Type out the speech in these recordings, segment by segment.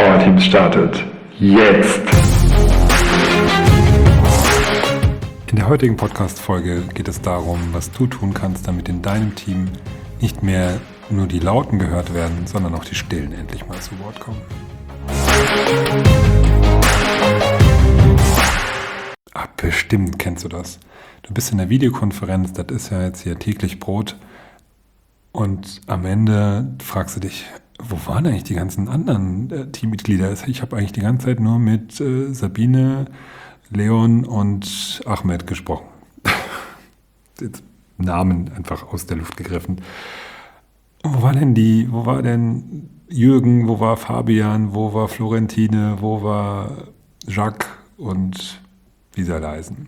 Powerteams startet jetzt! In der heutigen Podcast-Folge geht es darum, was du tun kannst, damit in deinem Team nicht mehr nur die Lauten gehört werden, sondern auch die Stillen endlich mal zu Wort kommen. Bestimmt kennst du das. Du bist in der Videokonferenz, das ist ja jetzt hier täglich Brot. Und am Ende fragst du dich, wo waren eigentlich die ganzen anderen Teammitglieder? Ich habe eigentlich die ganze Zeit nur mit Sabine, Leon und Ahmed gesprochen. Jetzt Namen einfach aus der Luft gegriffen. Wo war denn Jürgen, wo war Fabian, wo war Florentine, wo war Jacques und wie sie alle heißen?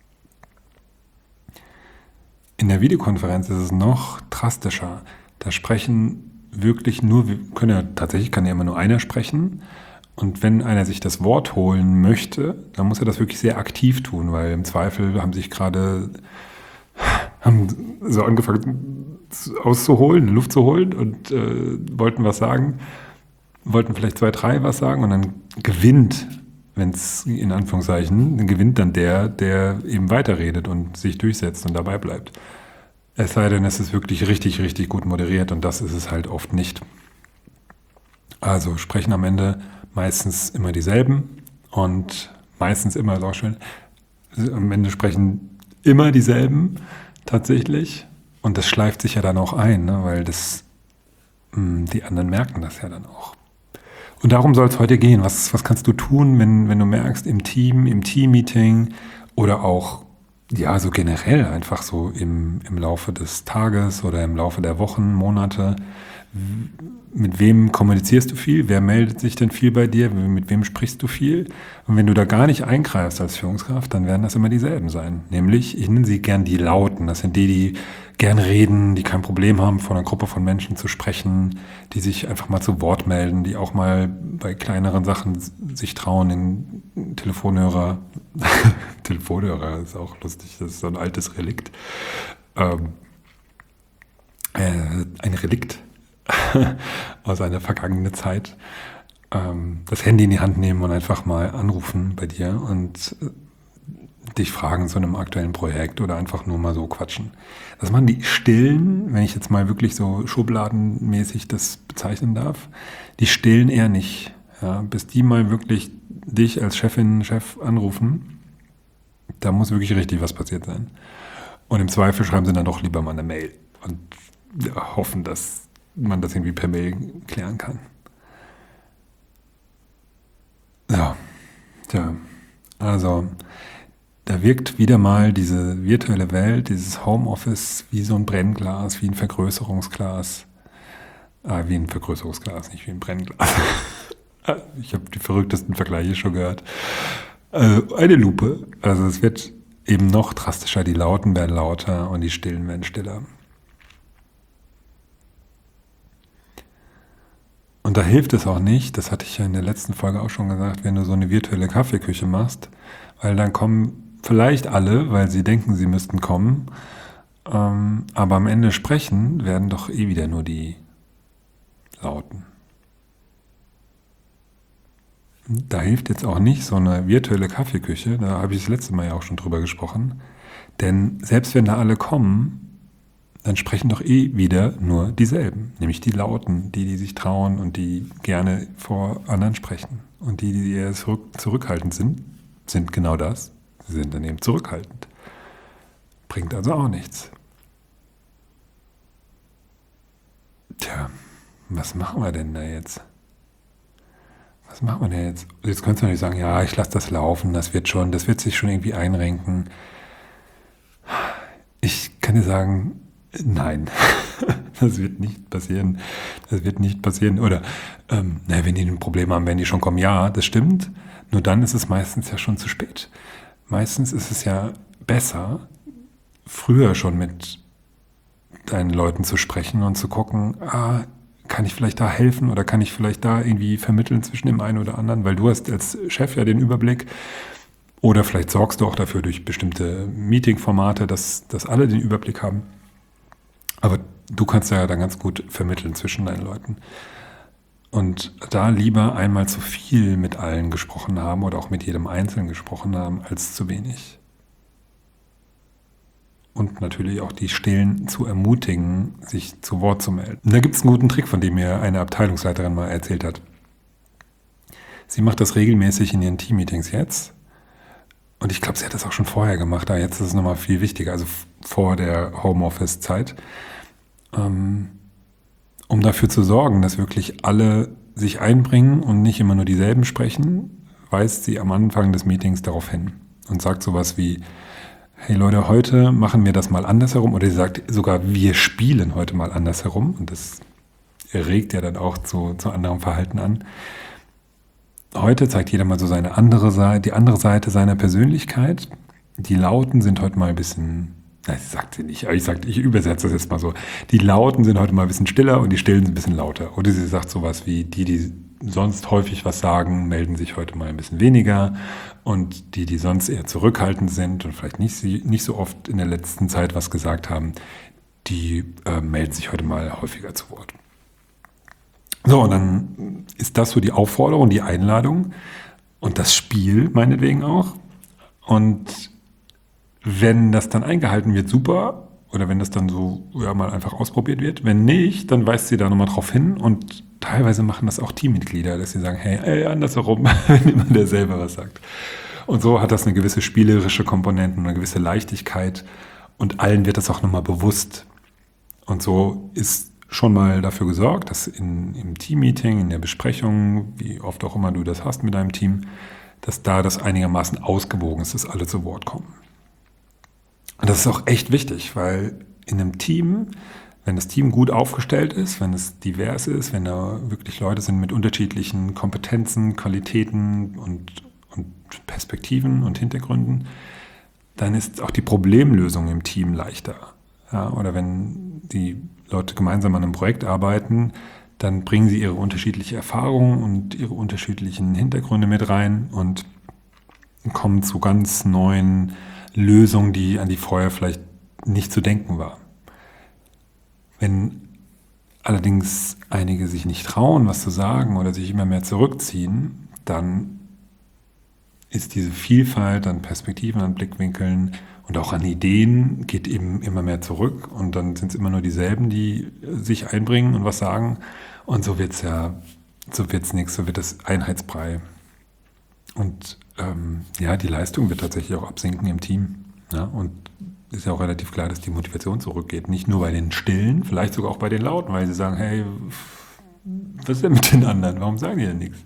In der Videokonferenz ist es noch drastischer. Da sprechen wirklich kann ja immer nur einer sprechen. Und wenn einer sich das Wort holen möchte, dann muss er das wirklich sehr aktiv tun, weil im Zweifel haben so angefangen auszuholen, Luft zu holen und wollten was sagen, wollten vielleicht 2, 3 was sagen und dann gewinnt, wenn es in Anführungszeichen, dann gewinnt dann der eben weiterredet und sich durchsetzt und dabei bleibt. Es sei denn, es ist wirklich richtig, richtig gut moderiert und das ist es halt oft nicht. Also sprechen am Ende meistens immer dieselben und meistens immer, ist auch schön, am Ende sprechen immer dieselben tatsächlich und das schleift sich ja dann auch ein, ne, weil die anderen merken das ja dann auch. Und darum soll es heute gehen. Was kannst du tun, wenn du merkst im Team-Meeting oder auch ja so generell einfach so im Laufe des Tages oder im Laufe der Wochen, Monate, mit wem kommunizierst du viel? Wer meldet sich denn viel bei dir? Mit wem sprichst du viel? Und wenn du da gar nicht eingreifst als Führungskraft, dann werden das immer dieselben sein. Nämlich, ich nenne sie gern die Lauten. Das sind die gern reden, die kein Problem haben, vor einer Gruppe von Menschen zu sprechen, die sich einfach mal zu Wort melden, die auch mal bei kleineren Sachen sich trauen, den Telefonhörer ist auch lustig, das ist so ein altes Relikt. Ein Relikt aus einer vergangenen Zeit, das Handy in die Hand nehmen und einfach mal anrufen bei dir und dich fragen zu einem aktuellen Projekt oder einfach nur mal so quatschen. Das machen die Stillen, wenn ich jetzt mal wirklich so schubladenmäßig das bezeichnen darf, die Stillen eher nicht. Ja, bis die mal wirklich dich als Chefin, Chef anrufen, da muss wirklich richtig was passiert sein. Und im Zweifel schreiben sie dann doch lieber mal eine Mail und hoffen, dass man das irgendwie per Mail klären kann. Ja, also da wirkt wieder mal diese virtuelle Welt, dieses Homeoffice wie so ein Brennglas, wie ein Vergrößerungsglas. Wie ein Vergrößerungsglas, nicht wie ein Brennglas. Ich habe die verrücktesten Vergleiche schon gehört. Eine Lupe. Also es wird eben noch drastischer, die Lauten werden lauter und die Stillen werden stiller. Und da hilft es auch nicht, das hatte ich ja in der letzten Folge auch schon gesagt, wenn du so eine virtuelle Kaffeeküche machst, weil dann kommen vielleicht alle, weil sie denken, sie müssten kommen, aber am Ende sprechen werden doch wieder nur die Lauten. Da hilft jetzt auch nicht so eine virtuelle Kaffeeküche, da habe ich das letzte Mal ja auch schon drüber gesprochen, denn selbst wenn da alle kommen, dann sprechen doch wieder nur dieselben, nämlich die Lauten, die sich trauen und die gerne vor anderen sprechen. Und die eher zurückhaltend sind genau das, sie sind dann eben zurückhaltend. Bringt also auch nichts. Tja, was machen wir denn da jetzt? Jetzt könntest du natürlich sagen, ja, ich lasse das laufen, das wird sich schon irgendwie einrenken. Ich kann dir sagen, nein, das wird nicht passieren. Oder, wenn die ein Problem haben, werden die schon kommen. Ja, das stimmt. Nur dann ist es meistens ja schon zu spät. Meistens ist es ja besser, früher schon mit deinen Leuten zu sprechen und zu gucken, kann ich vielleicht da helfen oder kann ich vielleicht da irgendwie vermitteln zwischen dem einen oder anderen, weil du hast als Chef ja den Überblick. Oder vielleicht sorgst du auch dafür durch bestimmte Meeting-Formate, dass alle den Überblick haben. Aber du kannst ja dann ganz gut vermitteln zwischen deinen Leuten. Und da lieber einmal zu viel mit allen gesprochen haben oder auch mit jedem Einzelnen gesprochen haben, als zu wenig. Und natürlich auch die Stillen zu ermutigen, sich zu Wort zu melden. Und da gibt es einen guten Trick, von dem mir eine Abteilungsleiterin mal erzählt hat. Sie macht das regelmäßig in ihren Teammeetings jetzt. Und ich glaube, sie hat das auch schon vorher gemacht, aber jetzt ist es nochmal viel wichtiger, also vor der Homeoffice-Zeit, um dafür zu sorgen, dass wirklich alle sich einbringen und nicht immer nur dieselben sprechen, weist sie am Anfang des Meetings darauf hin und sagt sowas wie: Hey Leute, heute machen wir das mal andersherum. Oder sie sagt sogar, wir spielen heute mal andersherum. Und das regt ja dann auch zu anderem Verhalten an. Heute zeigt jeder mal so die andere Seite seiner Persönlichkeit. Die Lauten sind heute mal ein bisschen, das sagt sie nicht, aber ich übersetze das jetzt mal so. Die Lauten sind heute mal ein bisschen stiller und die Stillen sind ein bisschen lauter. Oder sie sagt sowas wie, die sonst häufig was sagen, melden sich heute mal ein bisschen weniger. Und die sonst eher zurückhaltend sind und vielleicht nicht so oft in der letzten Zeit was gesagt haben, die melden sich heute mal häufiger zu Wort. So, und dann ist das so die Aufforderung, die Einladung und das Spiel meinetwegen auch. Und wenn das dann eingehalten wird, super. Oder wenn das dann so mal einfach ausprobiert wird. Wenn nicht, dann weist sie da nochmal drauf hin. Und teilweise machen das auch Teammitglieder, dass sie sagen, hey, andersherum, wenn immer der selber was sagt. Und so hat das eine gewisse spielerische Komponente, eine gewisse Leichtigkeit. Und allen wird das auch nochmal bewusst. Und so ist schon mal dafür gesorgt, dass im Teammeeting, in der Besprechung, wie oft auch immer du das hast mit deinem Team, dass da das einigermaßen ausgewogen ist, dass alle zu Wort kommen. Und das ist auch echt wichtig, weil in einem Team, wenn das Team gut aufgestellt ist, wenn es divers ist, wenn da wirklich Leute sind mit unterschiedlichen Kompetenzen, Qualitäten und Perspektiven und Hintergründen, dann ist auch die Problemlösung im Team leichter. Ja, oder wenn die Leute gemeinsam an einem Projekt arbeiten, dann bringen sie ihre unterschiedliche Erfahrungen und ihre unterschiedlichen Hintergründe mit rein und kommen zu ganz neuen Lösungen, an die vorher vielleicht nicht zu denken war. Wenn allerdings einige sich nicht trauen, was zu sagen oder sich immer mehr zurückziehen, dann ist diese Vielfalt an Perspektiven, an Blickwinkeln und auch an Ideen geht eben immer mehr zurück und dann sind es immer nur dieselben, die sich einbringen und was sagen und so wird's nichts, so wird das Einheitsbrei. Und die Leistung wird tatsächlich auch absinken im Team. Ja? Und ist ja auch relativ klar, dass die Motivation zurückgeht. Nicht nur bei den Stillen, vielleicht sogar auch bei den Lauten, weil sie sagen, hey, was ist denn mit den anderen? Warum sagen die denn nichts?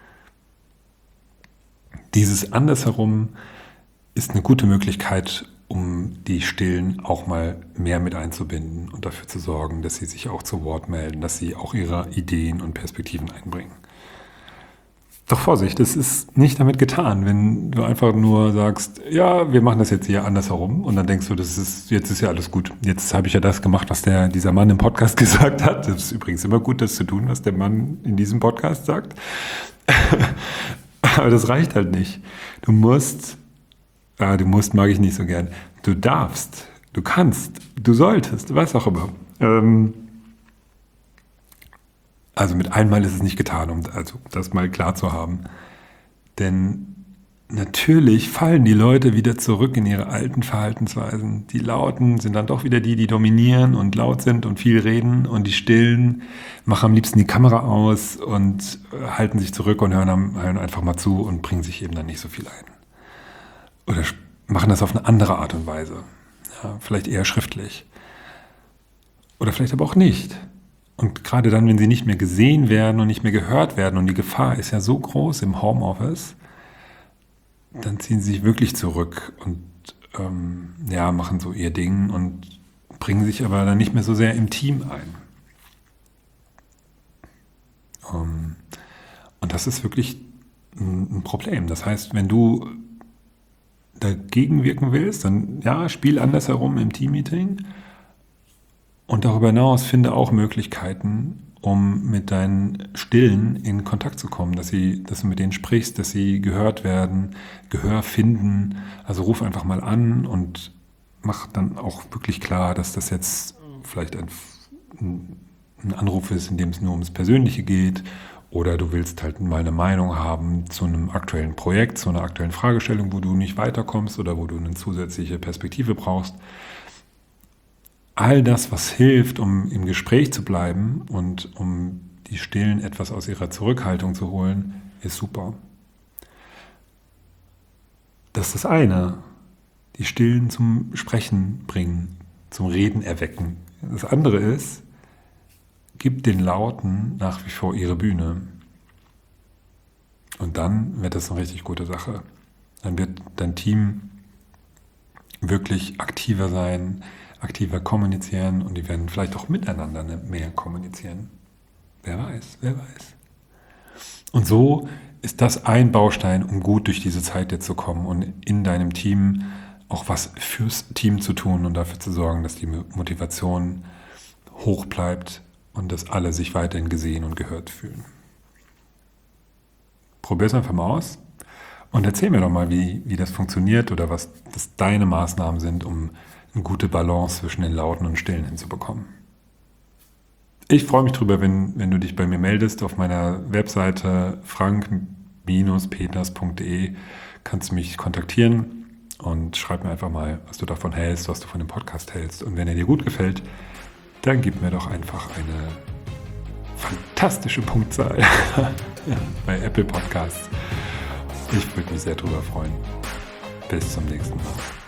Dieses Andersherum ist eine gute Möglichkeit, um die Stillen auch mal mehr mit einzubinden und dafür zu sorgen, dass sie sich auch zu Wort melden, dass sie auch ihre Ideen und Perspektiven einbringen. Doch Vorsicht, es ist nicht damit getan, wenn du einfach nur sagst, ja, wir machen das jetzt hier andersherum und dann denkst du, jetzt ist ja alles gut. Jetzt habe ich ja das gemacht, was dieser Mann im Podcast gesagt hat. Das ist übrigens immer gut, das zu tun, was der Mann in diesem Podcast sagt. Aber das reicht halt nicht. Du musst mag ich nicht so gern. Du darfst, du kannst, du solltest, was auch immer. Also mit einmal ist es nicht getan, um das mal klar zu haben. Denn natürlich fallen die Leute wieder zurück in ihre alten Verhaltensweisen. Die Lauten sind dann doch wieder die dominieren und laut sind und viel reden. Und die Stillen machen am liebsten die Kamera aus und halten sich zurück und hören einfach mal zu und bringen sich eben dann nicht so viel ein. Oder machen das auf eine andere Art und Weise. Ja, vielleicht eher schriftlich. Oder vielleicht aber auch nicht. Und gerade dann, wenn sie nicht mehr gesehen werden und nicht mehr gehört werden und die Gefahr ist ja so groß im Homeoffice, dann ziehen sie sich wirklich zurück und machen so ihr Ding und bringen sich aber dann nicht mehr so sehr im Team ein. Und das ist wirklich ein Problem. Das heißt, wenn du dagegen wirken willst, dann spiel andersherum im Teammeeting und darüber hinaus finde auch Möglichkeiten, um mit deinen Stillen in Kontakt zu kommen, dass du mit denen sprichst, dass sie gehört werden, Gehör finden. Also ruf einfach mal an und mach dann auch wirklich klar, dass das jetzt vielleicht ein Anruf ist, in dem es nur ums Persönliche geht Oder du willst halt mal eine Meinung haben zu einem aktuellen Projekt, zu einer aktuellen Fragestellung, wo du nicht weiterkommst oder wo du eine zusätzliche Perspektive brauchst. All das, was hilft, um im Gespräch zu bleiben und um die Stillen etwas aus ihrer Zurückhaltung zu holen, ist super. Das ist das eine. Die Stillen zum Sprechen bringen, zum Reden erwecken. Das andere ist, gib den Lauten nach wie vor ihre Bühne. Und dann wird das eine richtig gute Sache. Dann wird dein Team wirklich aktiver sein, aktiver kommunizieren und die werden vielleicht auch miteinander mehr kommunizieren. Wer weiß, wer weiß. Und so ist das ein Baustein, um gut durch diese Zeit jetzt zu kommen und in deinem Team auch was fürs Team zu tun und dafür zu sorgen, dass die Motivation hoch bleibt und dass alle sich weiterhin gesehen und gehört fühlen. Probier es einfach mal aus und erzähl mir doch mal, wie das funktioniert oder was das deine Maßnahmen sind, um eine gute Balance zwischen den Lauten und Stillen hinzubekommen. Ich freue mich drüber, wenn du dich bei mir meldest. Auf meiner Webseite frank-peters.de kannst du mich kontaktieren und schreib mir einfach mal, was du davon hältst, was du von dem Podcast hältst. Und wenn er dir gut gefällt, dann gib mir doch einfach eine fantastische Punktzahl bei Apple Podcasts. Ich würde mich sehr drüber freuen. Bis zum nächsten Mal.